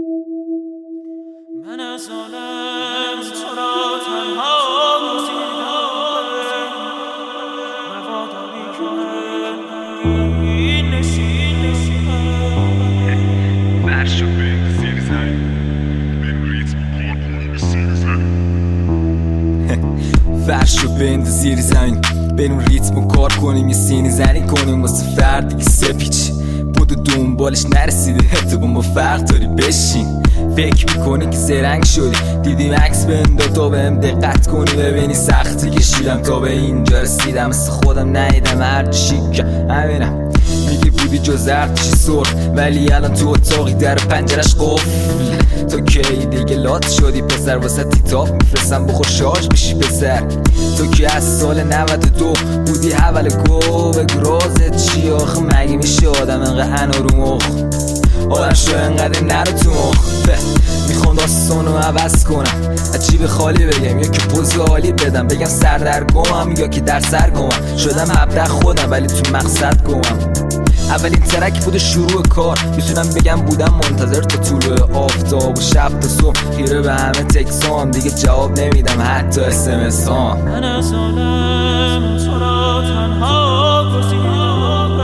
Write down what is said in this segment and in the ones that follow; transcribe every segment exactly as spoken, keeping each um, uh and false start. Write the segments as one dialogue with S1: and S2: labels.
S1: من از عالم تو را تنها گزیدم، رواداری که این نشین
S2: فرش و بند زیر زمین بین ریتم کار کنیم سینی زمین فرش و بند زیر زمین بریم ریتم و کار کنیم یه سینی زنی کنیم واسه فردی که سپیچ بود و دنبالش نرسیده تو با ما فرق داری بشین فکر میکنی که زرنگ شدی دیدیم عکس بندا تا بهم دقت کنی ببینی سختی کشیدم تا به اینجا رسیدم مثل خودم ندیدم هر شیک همینم میگی بودی جز ارتشی سرخ ولی الان تو اتاقی در پنجرش قفل تو کی دیگه لات شدی پسر واسه تیتاف میفرستم بخور شارژ بشی پسر تو که از سال نود و دو بودی اول گو بگو رازت چی آخه مگه میشه آدم انقدر انا رو مخ آدم شو انقدر نرو تو مخ میخوام داستانو عوض کنم عجیب خالی بگم یا که پوز عالی بدم بگم سردرگمم یا که در سرگمم شدم هبده خودم ولی تو مقصد گمم اولین ترک بود شروع کار میتونم بگم بودم منتظر تا طلوع آفتاب و شب تا صبح خیره به همه تکسام دیگه جواب نمیدم حتی اس ام اس ها
S1: من از عالم تو را تنها گزیدم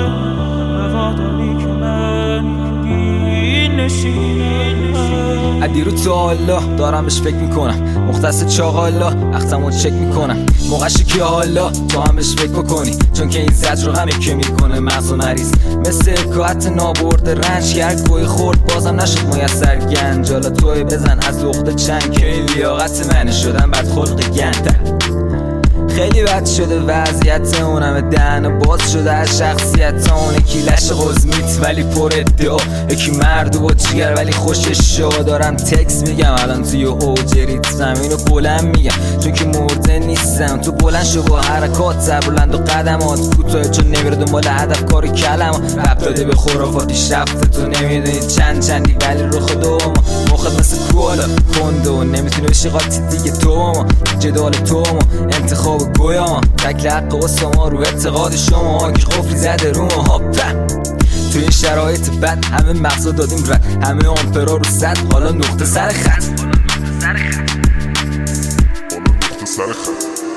S1: رواداری که من این نشینم
S2: ادیرو تا حالا دارم بهش فکر میکنم مختص چاقالا اختمو چک میکنم موقعشی که حالا تو هم بهش فکر بکنی چون که این زد رو همه که میکنه مغز و مریض مثل کات نابرد رنج کرد گوی خورد بازم نشد میسر گنج حالا توی بزن از اخت چند که این لیاقت منه شدم بد خلق گنده خیلی بد شده وضعیت اونم دهن باز شده از شخصیت اون یکی لش قزمیت ولی پر ادعا یکی مرد و جگر ولی خوشش شا دارم تکس میگم الان توی اوج ریتم اینو بلند میگم چون که مرده نیستم تو بلند شو با حرکات سر بلند و قدمات کوتاه چون نمیره دنبال هدف کار کلم رب داده به خرافاتیش رفته تو نمیدونی چند چندی ولی رو خودم مخت مثل کوالا کندو نمیتونی بشی قاطی دیگه تو ما جدال تو ما انتخاب گویا تکل حق واسه ما رو اعتقاد شما که قفلی زده رو ما توی این شرایط بد همه مغزا دادیم رد همه آمپرا رو صد حالا نقطه سر خط حالا نقطه سر خط